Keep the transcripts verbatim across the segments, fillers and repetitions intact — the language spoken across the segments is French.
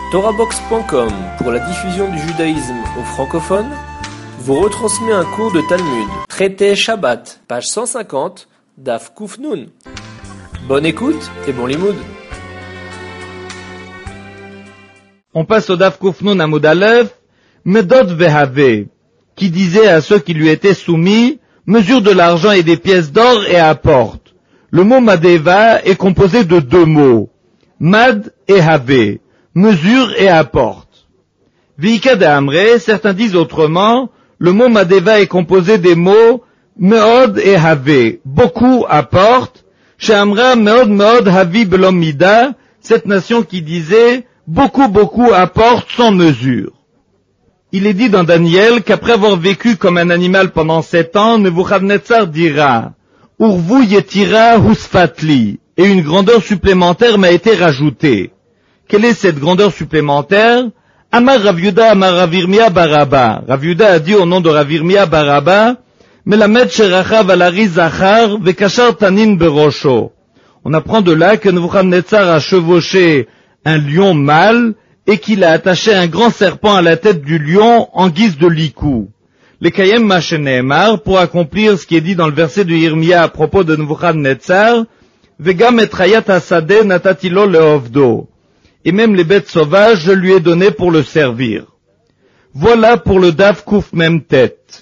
Torahbox point com, pour la diffusion du judaïsme aux francophones, vous retransmet un cours de Talmud, traité Shabbat, page cent cinquante, Daf Kuf Nun. Bonne écoute et bon limoud. On passe au Daf Kuf Nun Amud Aleph, Medod Vehave, qui disait à ceux qui lui étaient soumis, mesure de l'argent et des pièces d'or et apporte. Le mot Madeva est composé de deux mots, Mad et Have, mesure et apporte. Vika de Amre, certains disent autrement, le mot Madeva est composé des mots Meod et Have, beaucoup apporte, chez Amra Meod Meod Havi Belom Mida, cette nation qui disait, beaucoup beaucoup apporte sans mesure. Il est dit dans Daniel qu'après avoir vécu comme un animal pendant sept ans, Nebuchadnezzar dira, Urvu Yetira Husfatli, et une grandeur supplémentaire m'a été rajoutée. Quelle est cette grandeur supplémentaire? Amar Rav Yehuda Amar Rav Yirmia Baraba. Rav Yehuda a dit au nom de Rav Yirmia Baraba, Melamed Sherachav Alari Zachar Vekashar Tanin Berosho. On apprend de là que Nebuchadnezzar a chevauché un lion mâle et qu'il a attaché un grand serpent à la tête du lion en guise de licou. Les Kayem Mashenehemar, pour accomplir ce qui est dit dans le verset de Yirmia à propos de Nebuchadnezzar, Vegam et Rayat Asade Natatilo Leovdo. Et même les bêtes sauvages, je lui ai donné pour le servir. Voilà pour le Daf Kuf Mem Tête.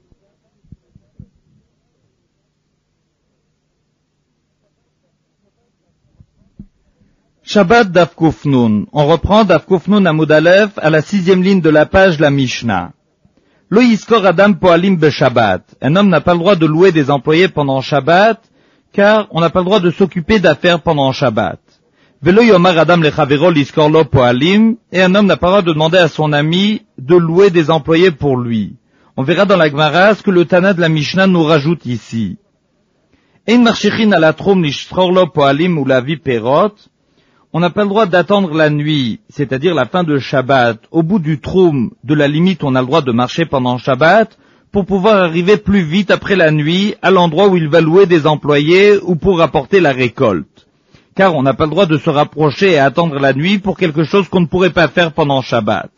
Shabbat Daf Kuf Nun. On reprend Daf Kuf Nun Amud Aleph à la sixième ligne de la page, la Mishnah. Lo yiskor Adam Poalim Be Shabbat. Un homme n'a pas le droit de louer des employés pendant Shabbat, car on n'a pas le droit de s'occuper d'affaires pendant Shabbat. Velo yomar Adam lechavero liskor lo poalim, et un homme n'a pas le droit de demander à son ami de louer des employés pour lui. On verra dans la Gemara ce que le Tana de la Mishnah nous rajoute ici. Ein marshichin ala trum liskor lo poalim ou la vi perot. On n'a pas le droit d'attendre la nuit, c'est-à-dire la fin de Shabbat, au bout du troum, de la limite on a le droit de marcher pendant Shabbat, pour pouvoir arriver plus vite après la nuit à l'endroit où il va louer des employés ou pour apporter la récolte. Car on n'a pas le droit de se rapprocher et attendre la nuit pour quelque chose qu'on ne pourrait pas faire pendant Shabbat.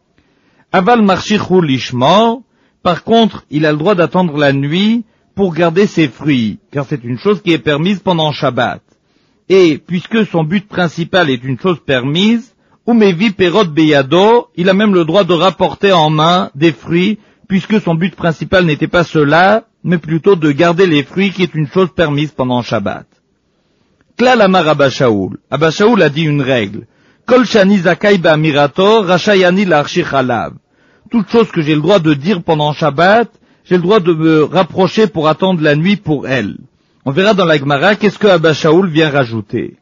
Aval marchichou lishmor, par contre, il a le droit d'attendre la nuit pour garder ses fruits, car c'est une chose qui est permise pendant Shabbat. Et, puisque son but principal est une chose permise, umevi perot beyado, il a même le droit de rapporter en main des fruits, puisque son but principal n'était pas cela, mais plutôt de garder les fruits qui est une chose permise pendant Shabbat. Klal amar Abba Shaul. Abba Shaul a dit une règle. Kol shani zakai ba'amirato, rachayani l'archich alav. Toute chose que j'ai le droit de dire pendant Shabbat, j'ai le droit de me rapprocher pour attendre la nuit pour elle. On verra dans la Gemara qu'est-ce que Abba Shaul vient rajouter.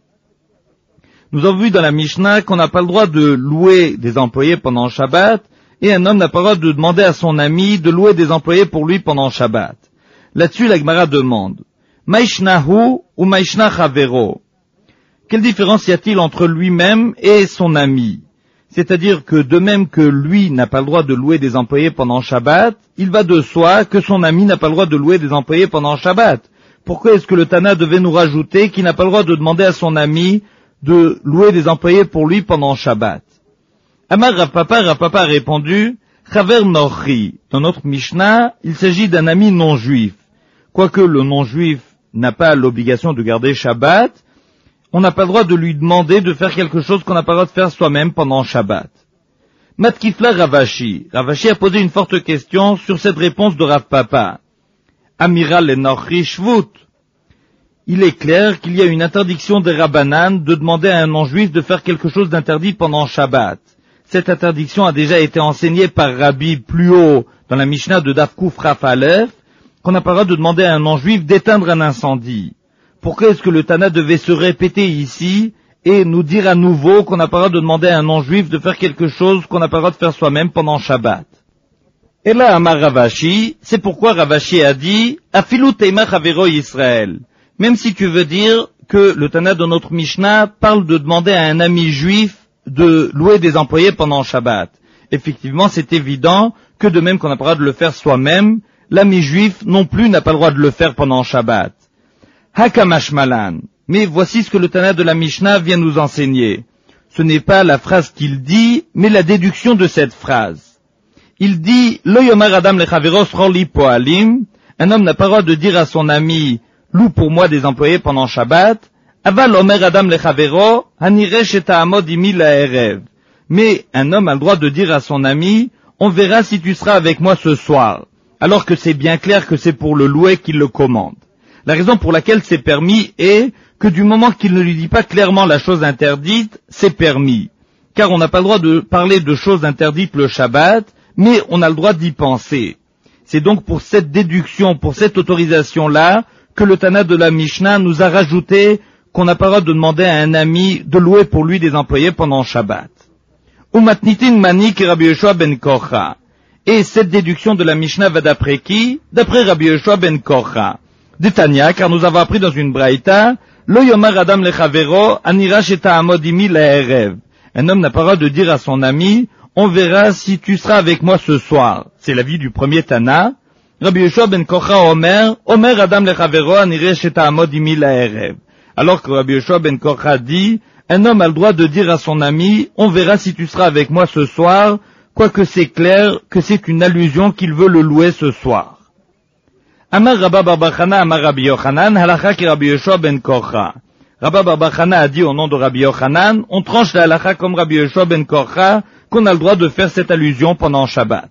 Nous avons vu dans la Mishnah qu'on n'a pas le droit de louer des employés pendant Shabbat, et un homme n'a pas le droit de demander à son ami de louer des employés pour lui pendant Shabbat. Là-dessus, la Gemara demande, Maishnahu ou Maishna Chavero. Quelle différence y a-t-il entre lui-même et son ami? C'est-à-dire que de même que lui n'a pas le droit de louer des employés pendant Shabbat, il va de soi que son ami n'a pas le droit de louer des employés pendant Shabbat. Pourquoi est-ce que le Tana devait nous rajouter qu'il n'a pas le droit de demander à son ami de louer des employés pour lui pendant Shabbat? Amar Rav Papa, Rav Papa a répondu, Chaver Nochi. Dans notre Mishnah, il s'agit d'un ami non-juif. Quoique le non-juif n'a pas l'obligation de garder Shabbat, on n'a pas le droit de lui demander de faire quelque chose qu'on n'a pas le droit de faire soi-même pendant Shabbat. Matkifla Ravashi. Ravashi a posé une forte question sur cette réponse de Rav Papa. Amiral et Nochi Shvut. Il est clair qu'il y a une interdiction des Rabbanan de demander à un non-juif de faire quelque chose d'interdit pendant Shabbat. Cette interdiction a déjà été enseignée par Rabbi plus haut dans la Mishnah de Daf Kuf Raf Aleph, qu'on n'a pas le droit de demander à un non-juif d'éteindre un incendie. Pourquoi est-ce que le Tana devait se répéter ici et nous dire à nouveau qu'on n'a pas le droit de demander à un non-juif de faire quelque chose qu'on n'a pas le droit de faire soi-même pendant Shabbat? Et là, Amar Ravashi, c'est pourquoi Ravashi a dit, Afilu teima chavero Yisrael. Même si tu veux dire que le Tana de notre Mishnah parle de demander à un ami juif de louer des employés pendant Shabbat. Effectivement, c'est évident que de même qu'on n'a pas le droit de le faire soi-même, l'ami juif non plus n'a pas le droit de le faire pendant Shabbat. Hakamash malan. Mais voici ce que le Tana de la Mishnah vient nous enseigner. Ce n'est pas la phrase qu'il dit, mais la déduction de cette phrase. Il dit, Lo yomer adam lechavero sror li poalim, un homme n'a pas le droit de dire à son ami, loue pour moi des employés pendant Shabbat, aval omer adam lechavero, haniresh et ta'amod imi la'erev. Mais un homme a le droit de dire à son ami, on verra si tu seras avec moi ce soir, alors que c'est bien clair que c'est pour le louer qu'il le commande. La raison pour laquelle c'est permis est que du moment qu'il ne lui dit pas clairement la chose interdite, c'est permis. Car on n'a pas le droit de parler de choses interdites le Shabbat, mais on a le droit d'y penser. C'est donc pour cette déduction, pour cette autorisation-là, que le Tana de la Mishnah nous a rajouté qu'on n'a pas le droit de demander à un ami de louer pour lui des employés pendant Shabbat. Umatnitin manik Rabbi Yoshua ben Korcha. Et cette déduction de la Mishnah va d'après qui? D'après Rabbi Yoshua ben Korcha. D'Etania, car nous avons appris dans une braïta, Lo yomer adam lechavero, anirash et ta'amod imi la'erev. Un homme n'a pas le droit de dire à son ami, on verra si tu seras avec moi ce soir. C'est l'avis du premier Tana. Rabbi Yoshua ben Korcha Omer, Omer adam lechavero, anirash et ta'amod imi la'erev. Alors que Rabbi Yoshua ben Korcha dit, un homme a le droit de dire à son ami, on verra si tu seras avec moi ce soir, quoique c'est clair que c'est une allusion qu'il veut le louer ce soir. Amar Rabba bar bar Chana, Amar Rabbi Yochanan, halakha ki Rabbi Yoshua ben Korcha. Rabba bar bar Chana a dit au nom de Rabbi Yochanan, on tranche la halakha comme Rabbi Yoshua ben Korcha, qu'on a le droit de faire cette allusion pendant Shabbat.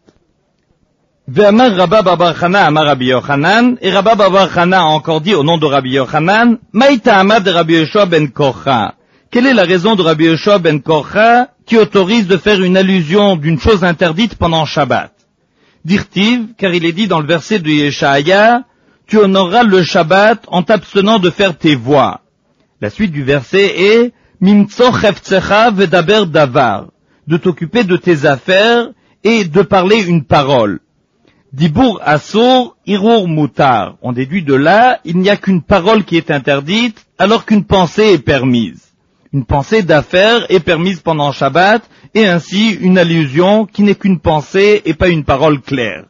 Ve'amar Rabba bar bar Chana, Amar Rabbi Yochanan, et Rabba bar bar Chana a encore dit au nom de Rabbi Yochanan, Maïta Amad de Rabbi Yoshua ben Korcha. Quelle est la raison de Rabbi Yoshua ben Korcha qui autorise de faire une allusion d'une chose interdite pendant Shabbat? Dirtiv, car il est dit dans le verset de Yeshaya, tu honoreras le Shabbat en t'abstenant de faire tes voix. La suite du verset est, Mimtso chefzecha vedaber davar, de t'occuper de tes affaires et de parler une parole. Dibur asur, irur mutar. On déduit de là, il n'y a qu'une parole qui est interdite, alors qu'une pensée est permise. Une pensée d'affaires est permise pendant Shabbat, et ainsi une allusion qui n'est qu'une pensée et pas une parole claire.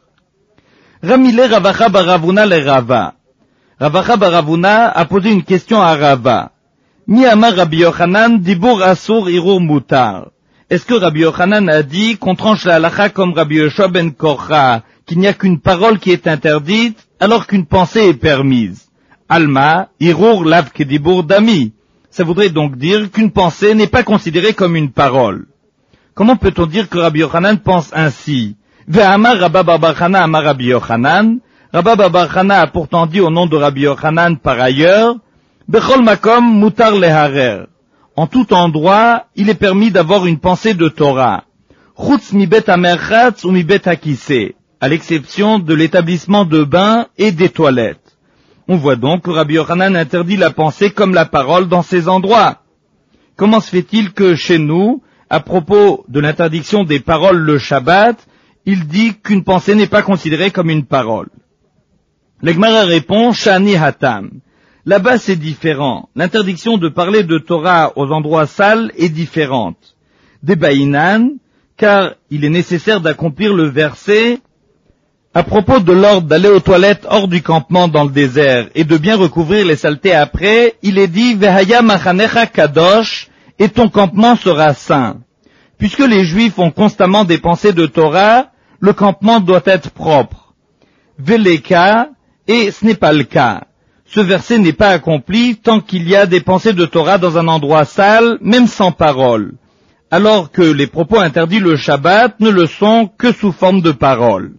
Ramile Ravacha bar Ravuna le Rava. Ravacha bar Ravuna a posé une question à Rava. Mi amar Rabbi Yochanan dibur asur irur mutar. Est-ce que Rabbi Yochanan a dit qu'on tranche la halakha comme Rabbi Yoshua ben Korcha, qu'il n'y a qu'une parole qui est interdite, alors qu'une pensée est permise? Alma, irur lav kedibur dami. Ça voudrait donc dire qu'une pensée n'est pas considérée comme une parole. Comment peut-on dire que Rabbi Yochanan pense ainsi? Ve'amar Rabba bar bar Chana amar Rabbi Yochanan. Rabba bar bar Chana a pourtant dit au nom de Rabbi Yochanan par ailleurs, Bechol makom mutar leharer. En tout endroit, il est permis d'avoir une pensée de Torah. Chutz mi bet hamerchatz ou mi bet hakiseh, à l'exception de l'établissement de bains et des toilettes. On voit donc que Rabbi Yochanan interdit la pensée comme la parole dans ces endroits. Comment se fait-il que chez nous, à propos de l'interdiction des paroles le Shabbat, il dit qu'une pensée n'est pas considérée comme une parole? Le Gemara répond, Shani Hatam. Là-bas c'est différent. L'interdiction de parler de Torah aux endroits sales est différente. Des Baïnan, car il est nécessaire d'accomplir le verset à propos de l'ordre d'aller aux toilettes hors du campement dans le désert et de bien recouvrir les saletés après, il est dit, Vehaya machanecha kadosh, et ton campement sera saint. Puisque les Juifs ont constamment des pensées de Torah, le campement doit être propre. Veleka, et ce n'est pas le cas. Ce verset n'est pas accompli tant qu'il y a des pensées de Torah dans un endroit sale, même sans parole, alors que les propos interdits le Shabbat ne le sont que sous forme de parole.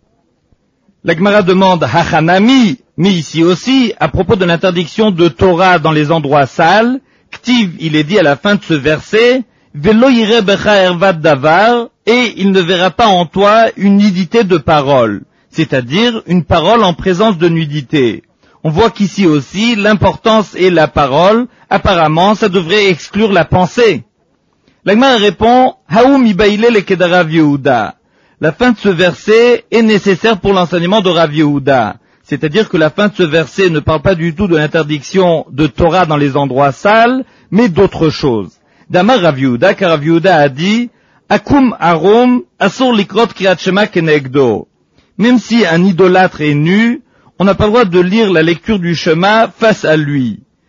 La Gemara demande Hachanami, mais ici aussi, à propos de l'interdiction de Torah dans les endroits sales, Ktiv, il est dit à la fin de ce verset, Velo yire becha ervat davar, et il ne verra pas en toi une nudité de parole, c'est-à-dire une parole en présence de nudité. On voit qu'ici aussi, l'importance est la parole, apparemment, ça devrait exclure la pensée. La Gemara répond, Haou mibaile le kedarav Yehuda. La fin de ce verset est nécessaire pour l'enseignement de Rav Yehuda. C'est-à-dire que la fin de ce verset ne parle pas du tout de l'interdiction de Torah dans les endroits sales, mais d'autre chose. Damar Rav Yehuda, car Rav Yehuda a dit, Akum arum asur likrot kriyat shema kenegdo. Même si un idolâtre est nu, on n'a pas le droit de lire la lecture du Shema face à lui.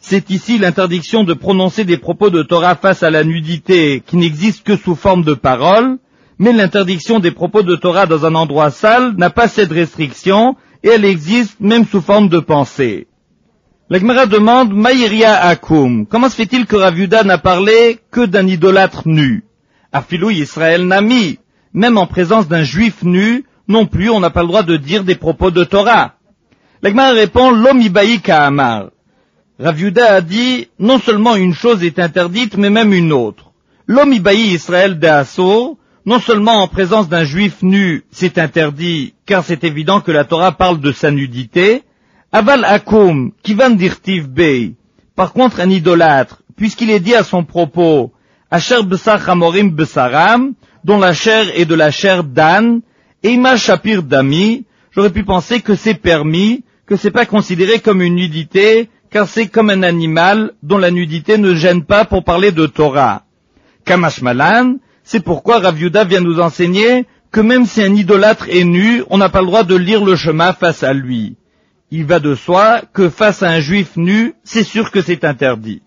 c'est ici l'interdiction de prononcer des propos de Torah face à la nudité qui n'existe que sous forme de parole, mais l'interdiction des propos de Torah dans un endroit sale n'a pas cette restriction et elle existe même sous forme de pensée. La Gemara demande, Maïria Akum, comment se fait-il que Rav Yehuda n'a parlé que d'un idolâtre nu? Afilou Israël Nami, même en présence d'un juif nu, non plus on n'a pas le droit de dire des propos de Torah. La Gemara répond, L'om ibaï ka'amar. Rav Yehuda a dit, non seulement une chose est interdite, mais même une autre. L'om ibaï Israël d'Assur, non seulement en présence d'un juif nu, c'est interdit, car c'est évident que la Torah parle de sa nudité. Aval akum, kivan dirtiv bey. Par contre, un idolâtre, puisqu'il est dit à son propos, Asher besar hamorim besaram, dont la chair est de la chair d'âne, et ima shapir dami, j'aurais pu penser que c'est permis, que c'est pas considéré comme une nudité, car c'est comme un animal dont la nudité ne gêne pas pour parler de Torah. Kamash malan, c'est pourquoi Rav Yehuda vient nous enseigner que même si un idolâtre est nu, on n'a pas le droit de lire le Shema face à lui. Il va de soi que face à un juif nu, c'est sûr que c'est interdit.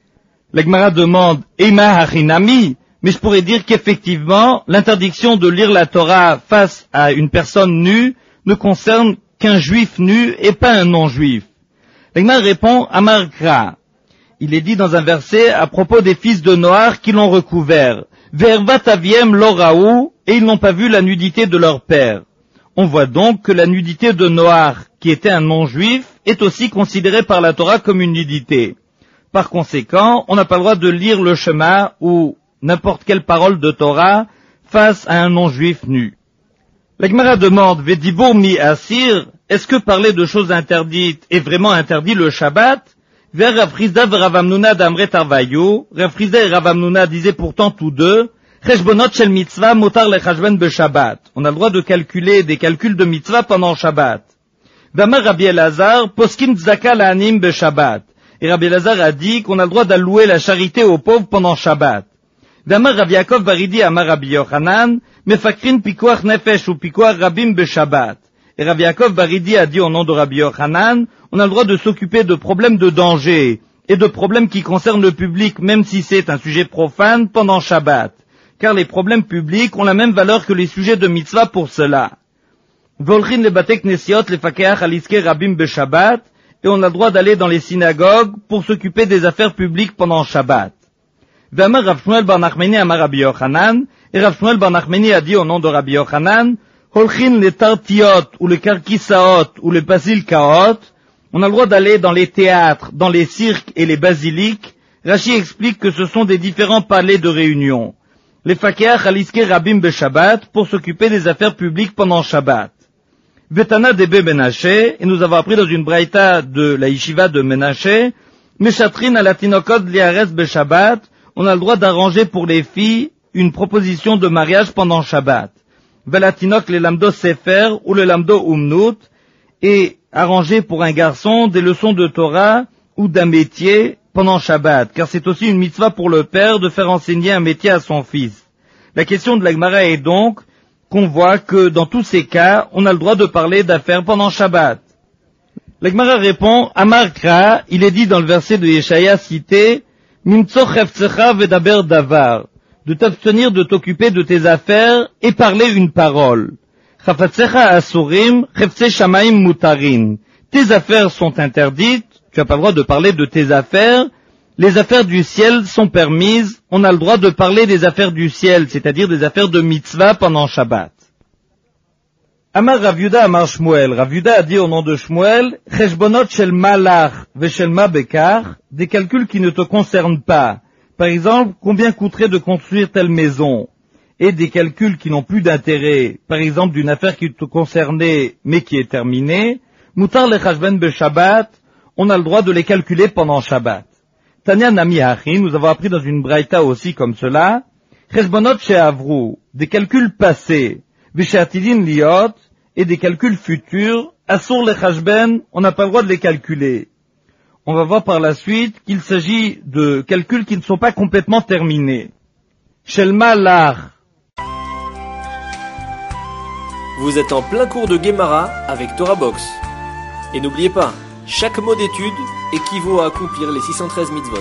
La Gemara demande, Ema hachinami, mais je pourrais dire qu'effectivement, l'interdiction de lire la Torah face à une personne nue ne concerne qu'un juif nu et pas un non-juif. La Gemara répond, Amar Kra. Il est dit dans un verset à propos des fils de Noach qui l'ont recouvert. Vervat aviem loraou, et ils n'ont pas vu la nudité de leur père. On voit donc que la nudité de Noach, qui était un non-juif, est aussi considérée par la Torah comme une nudité. Par conséquent, on n'a pas le droit de lire le Shema ou n'importe quelle parole de Torah face à un non-juif nu. La Gemara demande, Vedibur mi asir, est-ce que parler de choses interdites est vraiment interdit le Shabbat? Vers Rav Chizda et Rav Hamnuna d'Amret Arvayu, Rav Chizda et Rav Hamnuna disaient pourtant tous deux, Cheshbonot shel mitzvah motar lechashben be-Shabbat. On a le droit de calculer des calculs de mitzvah pendant Shabbat. Damar Rabbi Elazar, poskim tzaka la'anim be-Shabbat. Et Rabbi Elazar a dit qu'on a le droit d'allouer la charité aux pauvres pendant Shabbat. Damar Rav Yaakov Baridi amar Rabbi Yochanan, mefakrin pikuach nefesh ou pikuach rabim be-Shabbat. Et Rav Yaakov Baridi a dit au nom de Rabbi Yochanan, on a le droit de s'occuper de problèmes de danger et de problèmes qui concernent le public, même si c'est un sujet profane, pendant Shabbat. Car les problèmes publics ont la même valeur que les sujets de mitzvah pour cela. Volchin le batek nesiot le fakeach aliske rabim be Shabbat, et on a le droit d'aller dans les synagogues pour s'occuper des affaires publiques pendant Shabbat. V'amar Rav Shmuel bar Nachmani amar Rabbi Yochanan, et Rav Shmuel bar Nachmani a dit au nom de Rabbi Yochanan, Holchin le tartiot ou le karkisaot ou le basilkaot, on a le droit d'aller dans les théâtres, dans les cirques et les basiliques. Rashi explique que ce sont des différents palais de réunion. Les fakeach aliske rabim be Shabbat pour s'occuper des affaires publiques pendant Shabbat. Vetana debe Menaché, et nous avons appris dans une braïta de la yeshiva de Menaché, Meshatrin alatinokot liares be Shabbat, on a le droit d'arranger pour les filles une proposition de mariage pendant Shabbat. Velatinok le lamdo sefer ou le lamdo umnut, et arranger pour un garçon des leçons de Torah ou d'un métier pendant Shabbat, car c'est aussi une mitzvah pour le père de faire enseigner un métier à son fils. La question de la Gemara est donc qu'on voit que dans tous ces cas, on a le droit de parler d'affaires pendant Shabbat. La Gemara répond, Amar Kra, il est dit dans le verset de Yeshaya cité, Mimtso chefzecha vedaber davar, de t'abstenir de t'occuper de tes affaires et parler une parole. Chafatzecha asurim, chefze shamaim mutarin. Tes affaires sont interdites, tu n'as pas le droit de parler de tes affaires, les affaires du ciel sont permises, on a le droit de parler des affaires du ciel, c'est-à-dire des affaires de mitzvah pendant Shabbat. Amar Rav Yehuda amar Shmuel, Rav Yehuda a dit au nom de Shmuel, Cheshbonot shel malach veshel ma bekar, des calculs qui ne te concernent pas. Par exemple, combien coûterait de construire telle maison? Et des calculs qui n'ont plus d'intérêt, par exemple d'une affaire qui te concernait mais qui est terminée, mutar lechashben be Shabbat, on a le droit de les calculer pendant Shabbat. Tanya Nami Hachi, nous avons appris dans une braïta aussi comme cela, Cheshbonot she'avru, des calculs passés, Vishatidin liot, et des calculs futurs, Asur lechashben, on n'a pas le droit de les calculer. On va voir par la suite qu'il s'agit de calculs qui ne sont pas complètement terminés. Shelma lar. Vous êtes en plein cours de Gemara avec Torah Box. Et n'oubliez pas, Chaque mot d'étude équivaut à accomplir les six cent treize mitzvot.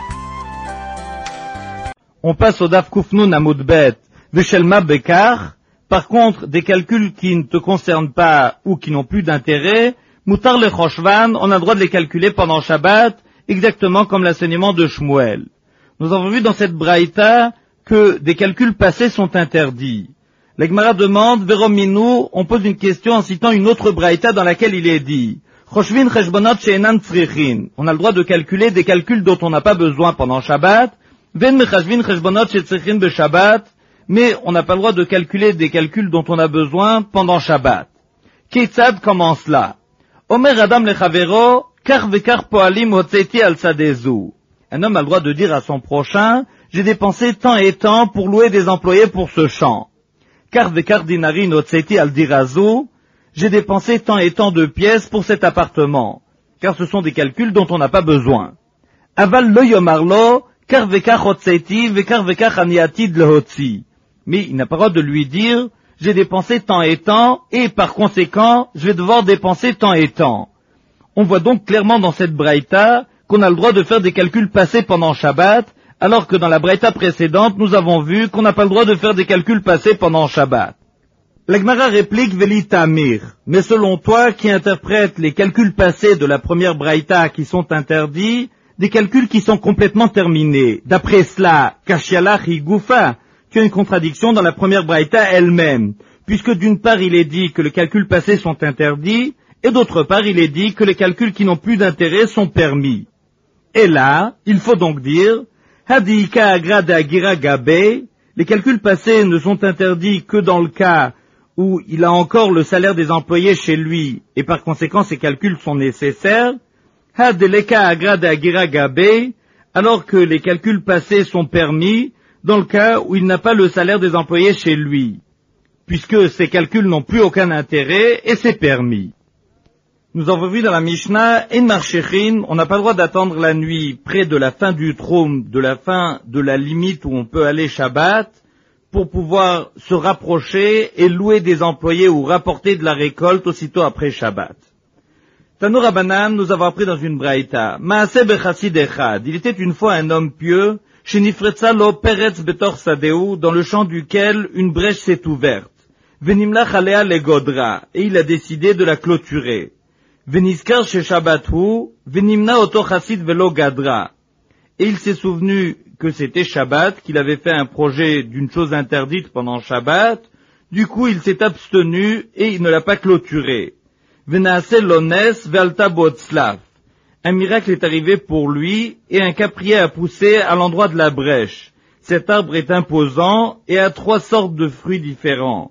On passe au Daf Kufnun Amud Bet, Veshelma Bekar. Par contre, des calculs qui ne te concernent pas ou qui n'ont plus d'intérêt, Mutar le Choshvan, on a le droit de les calculer pendant Shabbat, exactement comme l'enseignement de Shmuel. Nous avons vu dans cette braïta que des calculs passés sont interdits. La Gemara demande, Verominu, on pose une question en citant une autre braïta dans laquelle il est dit, Choshvin Cheshbonot She'enan Tzrichin. On a le droit de calculer des calculs dont on n'a pas besoin pendant Shabbat, Ven Mechashvin Cheshbonot She'tzrichin be Shabbat, mais on n'a pas le droit de calculer des calculs dont on a besoin pendant Shabbat. Ketzad comment cela? Omer Adam lechavero, kar vekar poalim hotzeti al sadezu. Un homme a le droit de dire à son prochain, j'ai dépensé tant et tant pour louer des employés pour ce champ. Kar vekar dinarin hotzeti al dirazu, j'ai dépensé tant et tant de pièces pour cet appartement. Car ce sont des calculs dont on n'a pas besoin. Aval lo yomarlo, kar vekar hotzeti, vekar vekar aniatid lehotzi. Mais il n'a pas le droit de lui dire, j'ai dépensé tant et tant, et par conséquent, je vais devoir dépenser tant et tant. On voit donc clairement dans cette braïta qu'on a le droit de faire des calculs passés pendant Shabbat, alors que dans la braïta précédente, nous avons vu qu'on n'a pas le droit de faire des calculs passés pendant Shabbat. La Gemara réplique Veli Tamir, mais selon toi, qui interprète les calculs passés de la première braïta qui sont interdits, des calculs qui sont complètement terminés. D'après cela, Kashialach Higufa, qu'il y a une contradiction dans la première braïta elle-même, puisque d'une part il est dit que les calculs passés sont interdits, et d'autre part il est dit que les calculs qui n'ont plus d'intérêt sont permis. Et là, il faut donc dire, Hadika agrada agira gabe, les calculs passés ne sont interdits que dans le cas où il a encore le salaire des employés chez lui, et par conséquent ces calculs sont nécessaires, Hadeleka agrada agira gabe, alors que les calculs passés sont permis, dans le cas où il n'a pas le salaire des employés chez lui, puisque ces calculs n'ont plus aucun intérêt et c'est permis. Nous avons vu dans la Mishnah, En Marshechin, on n'a pas le droit d'attendre la nuit près de la fin du Troum, de la fin de la limite où on peut aller Shabbat, pour pouvoir se rapprocher et louer des employés ou rapporter de la récolte aussitôt après Shabbat. Tanu Rabbanan, nous avons appris dans une braïta, Maaseh bechassid echad, il était une fois un homme pieux, Shenifretza lo peretz betor sadeu, dans le champ duquel une brèche s'est ouverte. Venimlach alea legodra, et il a décidé de la clôturer. Veniskar she Shabbathu, venimna oto chassid velo gadra. Et il s'est souvenu que c'était Shabbat, qu'il avait fait un projet d'une chose interdite pendant Shabbat, du coup il s'est abstenu et il ne l'a pas clôturé. Venaase lones vealta botzlav. Un miracle est arrivé pour lui, et un caprier a poussé à l'endroit de la brèche. Cet arbre est imposant, et a trois sortes de fruits différents.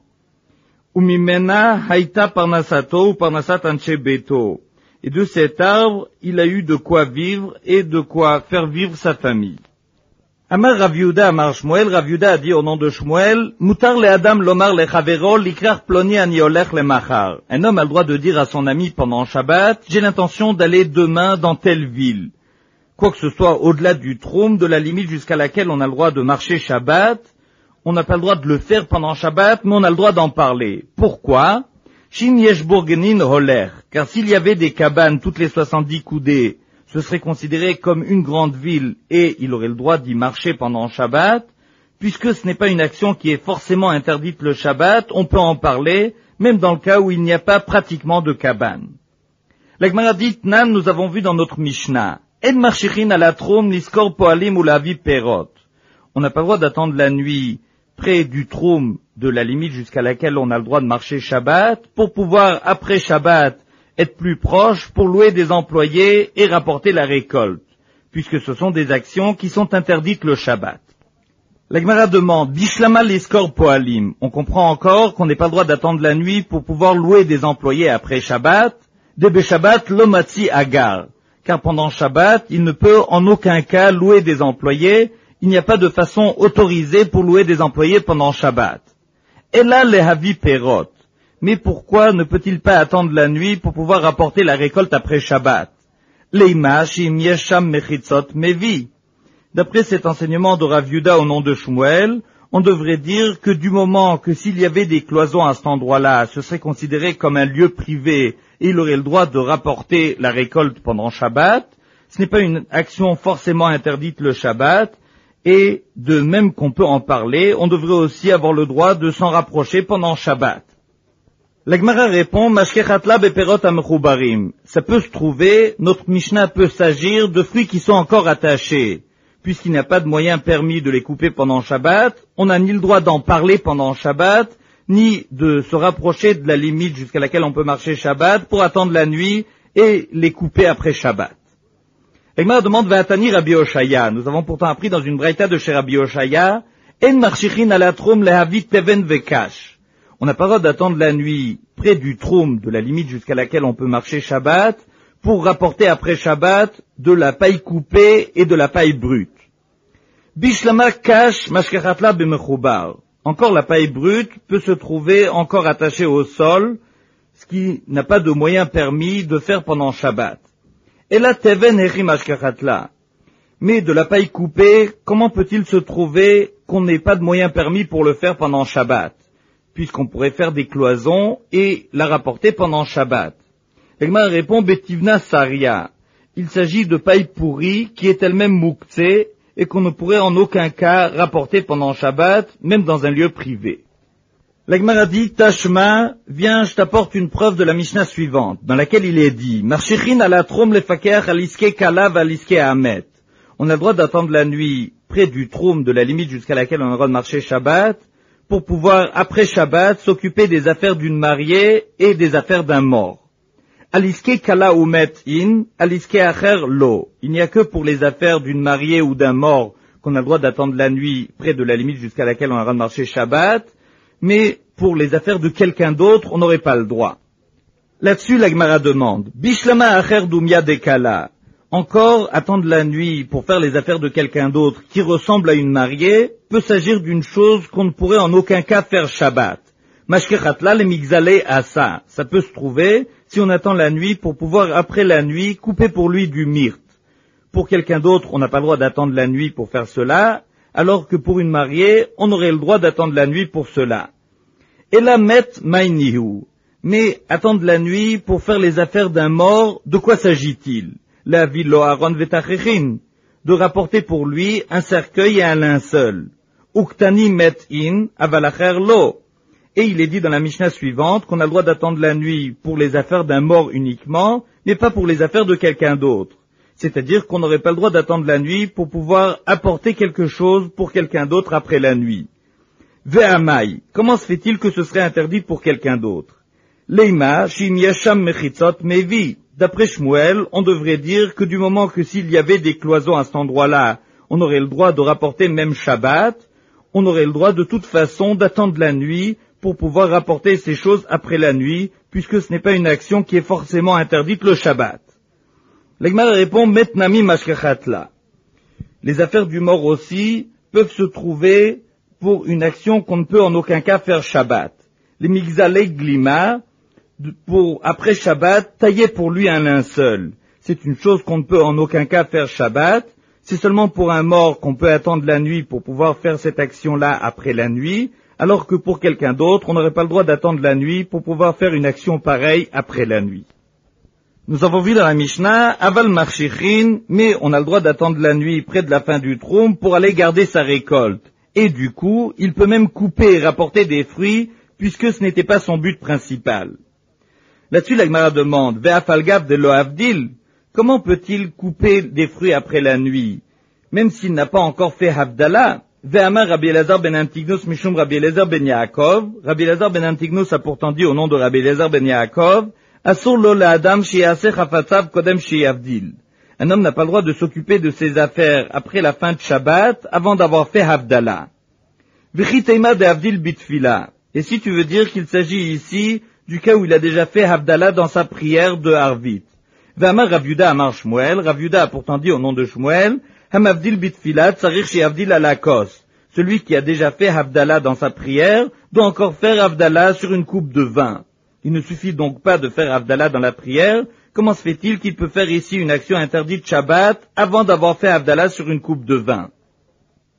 Umimena haita parnasato ou parnasat anche beto. Et de cet arbre, il a eu de quoi vivre, et de quoi faire vivre sa famille. Amar Rav Yehuda Amar Shmuel, Rav Yehuda a dit au nom de Shmuel, Mutar le Adam lomar le chavero likrar ploni ani olech le machar. Un homme a le droit de dire à son ami pendant Shabbat, j'ai l'intention d'aller demain dans telle ville. Quoi que ce soit au-delà du troum, de la limite jusqu'à laquelle on a le droit de marcher Shabbat, on n'a pas le droit de le faire pendant Shabbat, mais on a le droit d'en parler. Pourquoi? Shin yesh burgenin holer. Car s'il y avait des cabanes toutes les soixante-dix coudées, ce serait considéré comme une grande ville et il aurait le droit d'y marcher pendant Shabbat, puisque ce n'est pas une action qui est forcément interdite le Shabbat, on peut en parler, même dans le cas où il n'y a pas pratiquement de cabane. La Gemara dit, Nan, nous avons vu dans notre Mishnah, En marshichin ala trom niskor poalim ou la vi perot. On n'a pas le droit d'attendre la nuit près du troum de la limite jusqu'à laquelle on a le droit de marcher Shabbat, pour pouvoir, après Shabbat, être plus proche pour louer des employés et rapporter la récolte, puisque ce sont des actions qui sont interdites le Shabbat. La Gemara demande, Bishlama liskor poalim. On comprend encore qu'on n'est pas le droit d'attendre la nuit pour pouvoir louer des employés après Shabbat, Debe Shabbat lomatzi agar, car pendant Shabbat, il ne peut en aucun cas louer des employés, il n'y a pas de façon autorisée pour louer des employés pendant Shabbat. Et là, les havi perot. Mais pourquoi ne peut-il pas attendre la nuit pour pouvoir rapporter la récolte après Shabbat? Leima shim yesham mechitzot mevi. D'après cet enseignement de Rav Yehuda au nom de Shmuel, on devrait dire que du moment que s'il y avait des cloisons à cet endroit-là, ce serait considéré comme un lieu privé et il aurait le droit de rapporter la récolte pendant Shabbat, ce n'est pas une action forcément interdite le Shabbat, et de même qu'on peut en parler, on devrait aussi avoir le droit de s'en rapprocher pendant Shabbat. La Gemara répond, Mashkechatla beperot amchubarim. Ça peut se trouver, notre Mishnah peut s'agir de fruits qui sont encore attachés. Puisqu'il n'y a pas de moyen permis de les couper pendant Shabbat, on n'a ni le droit d'en parler pendant Shabbat, ni de se rapprocher de la limite jusqu'à laquelle on peut marcher Shabbat pour attendre la nuit et les couper après Shabbat. La Gemara demande, Va'atani Rabbi Oshaya. Nous avons pourtant appris dans une braïta de chez Rabbi Oshaya, En marchichin ala trum lehavit teven vekash. On n'a pas le droit d'attendre la nuit près du troum, de la limite jusqu'à laquelle on peut marcher Shabbat, pour rapporter après Shabbat de la paille coupée et de la paille brute. Bishlama kash mashkachatla b'mechubar. Encore la paille brute peut se trouver encore attachée au sol, ce qui n'a pas de moyen permis de faire pendant Shabbat. Et la teven heri mashkachatla. Mais de la paille coupée, comment peut-il se trouver qu'on n'ait pas de moyen permis pour le faire pendant Shabbat, puisqu'on pourrait faire des cloisons et la rapporter pendant Shabbat? L'Egmar répond, Betivna Saria. Il s'agit de paille pourrie qui est elle-même mouktsé et qu'on ne pourrait en aucun cas rapporter pendant Shabbat, même dans un lieu privé. L'Egmar a dit, Tashma, viens, je t'apporte une preuve de la Mishnah suivante, dans laquelle il est dit, Marchichin ala trom lefakeach aliske kalav aliske amet. On a le droit d'attendre la nuit près du troum de la limite jusqu'à laquelle on a le droit de marcher Shabbat, pour pouvoir, après Shabbat, s'occuper des affaires d'une mariée et des affaires d'un mort. Aliske kala umet in, aliske acher lo. Il n'y a que pour les affaires d'une mariée ou d'un mort qu'on a le droit d'attendre la nuit près de la limite jusqu'à laquelle on a le droit de marcher Shabbat, mais pour les affaires de quelqu'un d'autre, on n'aurait pas le droit. Là-dessus, la Gemara demande, Bishlama acher dumya dekala. Encore, attendre la nuit pour faire les affaires de quelqu'un d'autre qui ressemble à une mariée peut s'agir d'une chose qu'on ne pourrait en aucun cas faire Shabbat. Mashkechatla le migzale asa. Ça peut se trouver si on attend la nuit pour pouvoir, après la nuit, couper pour lui du myrte. Pour quelqu'un d'autre, on n'a pas le droit d'attendre la nuit pour faire cela, alors que pour une mariée, on aurait le droit d'attendre la nuit pour cela. Et la met mainihu. Mais attendre la nuit pour faire les affaires d'un mort, de quoi s'agit-il? La villo aron vetachechin, de rapporter pour lui un cercueil et un linceul. Uktani met in avalacher lo. Et il est dit dans la Mishnah suivante qu'on a le droit d'attendre la nuit pour les affaires d'un mort uniquement, mais pas pour les affaires de quelqu'un d'autre. C'est-à-dire qu'on n'aurait pas le droit d'attendre la nuit pour pouvoir apporter quelque chose pour quelqu'un d'autre après la nuit. Ve'amai, comment se fait-il que ce serait interdit pour quelqu'un d'autre? Leima, shim yasham mechitzot mevi. D'après Shmuel, on devrait dire que du moment que s'il y avait des cloisons à cet endroit-là, on aurait le droit de rapporter même Shabbat, on aurait le droit de toute façon d'attendre la nuit pour pouvoir rapporter ces choses après la nuit, puisque ce n'est pas une action qui est forcément interdite le Shabbat. L'Egmara répond, Metnami mashkachatla. Les affaires du mort aussi peuvent se trouver pour une action qu'on ne peut en aucun cas faire Shabbat. Les migzalei glima, pour, après Shabbat, tailler pour lui un linceul. C'est une chose qu'on ne peut en aucun cas faire Shabbat. C'est seulement pour un mort qu'on peut attendre la nuit pour pouvoir faire cette action-là après la nuit, alors que pour quelqu'un d'autre, on n'aurait pas le droit d'attendre la nuit pour pouvoir faire une action pareille après la nuit. Nous avons vu dans la Mishnah, aval marchichin, mais on a le droit d'attendre la nuit près de la fin du troum pour aller garder sa récolte. Et du coup, il peut même couper et rapporter des fruits, puisque ce n'était pas son but principal. Là-dessus, la Gemara demande, Ve'afalgav de lo avdil, comment peut-il couper des fruits après la nuit, même s'il n'a pas encore fait Havdalah? Ve'amar Rabbi Elazar ben Antignus mishum Rabbi Elazar ben Yaakov. Rabbi Elazar ben Antignus a pourtant dit au nom de Rabbi Elazar ben Yaakov, Asur lo la'adam she'yaseh chafatzav kodem she'yavdil. Un homme n'a pas le droit de s'occuper de ses affaires après la fin de Shabbat, avant d'avoir fait Havdalah. V'chiteima de avdil bitfila. Et si tu veux dire qu'il s'agit ici du cas où il a déjà fait Havdalah dans sa prière de Harvit. Ve'amar Rav Yuda amar Shmuel. Rav Yuda a pourtant dit au nom de Shmuel, Hamavdil bitfilat sarir chez Avdil alakos. Celui qui a déjà fait Havdalah dans sa prière doit encore faire Havdalah sur une coupe de vin. Il ne suffit donc pas de faire Havdalah dans la prière. Comment se fait-il qu'il peut faire ici une action interdite Shabbat avant d'avoir fait Havdalah sur une coupe de vin?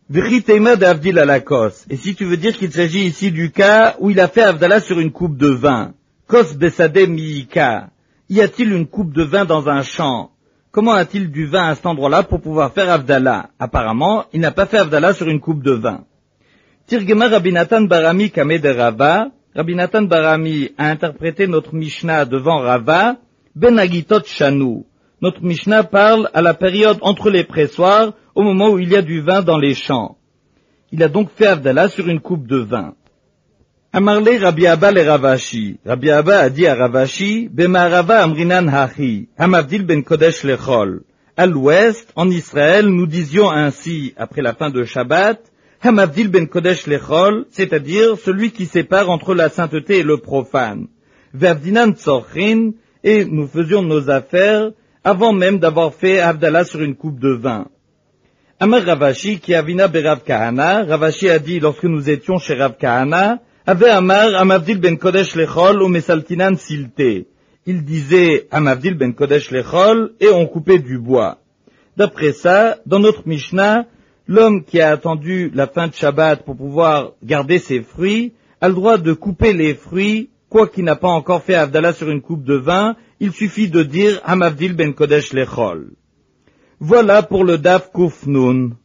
V'chitema d'Avdil à la kos. Et si tu veux dire qu'il s'agit ici du cas où il a fait Havdalah sur une coupe de vin. Kos besade miika. Y a-t-il une coupe de vin dans un champ? Comment a-t-il du vin à cet endroit-là pour pouvoir faire Havdalah? Apparemment, il n'a pas fait Havdalah sur une coupe de vin. Tirgema Rabbi Nathan Barami Kameh de Rava. Rabbi Nathan Barami a interprété notre Mishnah devant Rava. Ben Agitot Shanu. Notre Mishnah parle à la période entre les pressoirs, au moment où il y a du vin dans les champs. Il a donc fait Havdalah sur une coupe de vin. Amarle Rabbi Abba le Ravashi. Rabbi Abba a dit à Ravashi, Bema'arava amrinan hachi, hamavdil ben kodesh lechol. À l'ouest, en Israël, nous disions ainsi, après la fin de Shabbat, hamavdil ben kodesh lechol, c'est-à-dire celui qui sépare entre la sainteté et le profane. Ve'avdinan tzorchin, et nous faisions nos affaires avant même d'avoir fait Havdalah sur une coupe de vin. Amar Ravashi, qui avina berav Kahana, Ravashi a dit, lorsque nous étions chez Rav Kahana, Ave Amar Amavdil ben Kodesh lechol ou mesaltinan silte. Il disait Amavdil ben Kodesh lechol et on coupait du bois. D'après ça, dans notre Mishnah, l'homme qui a attendu la fin de Shabbat pour pouvoir garder ses fruits a le droit de couper les fruits, quoi qu'il n'a pas encore fait Havdalah sur une coupe de vin, il suffit de dire Amavdil ben Kodesh lechol. Voilà pour le Daf Kuf Nun.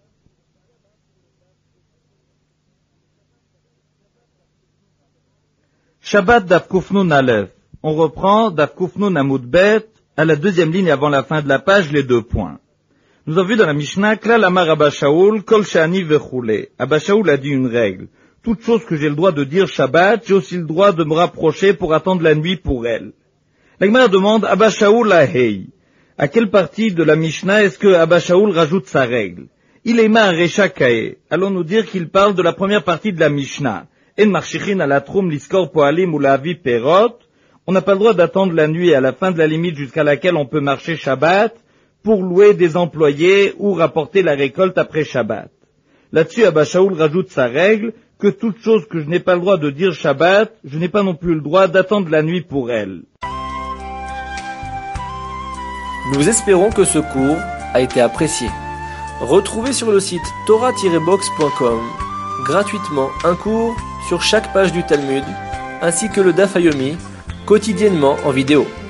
Shabbat Daf Kuf Nun Aleph. On reprend Daf Kuf Nun Amud Bet, à la deuxième ligne avant la fin de la page, les deux points. Nous avons vu dans la Mishnah, Klal Amar Abba Shaul, Kol Shani Vechule. Abba Shaul a dit une règle. Toute chose que j'ai le droit de dire Shabbat, j'ai aussi le droit de me rapprocher pour attendre la nuit pour elle. La Gemara demande, Abba Shaul Ahei. À quelle partie de la Mishnah est-ce que Abba Shaul rajoute sa règle? Il est ma Recha Kae. Allons-nous dire qu'il parle de la première partie de la Mishnah. En marchichin à la troum liskor poalim ou la avi perot. On n'a pas le droit d'attendre la nuit à la fin de la limite jusqu'à laquelle on peut marcher Shabbat pour louer des employés ou rapporter la récolte après Shabbat. Là-dessus, Abba Shaul rajoute sa règle que toute chose que je n'ai pas le droit de dire Shabbat, je n'ai pas non plus le droit d'attendre la nuit pour elle. Nous espérons que ce cours a été apprécié. Retrouvez sur le site torah tiret box point com gratuitement un cours sur chaque page du Talmud, ainsi que le Daf Yomi, quotidiennement en vidéo.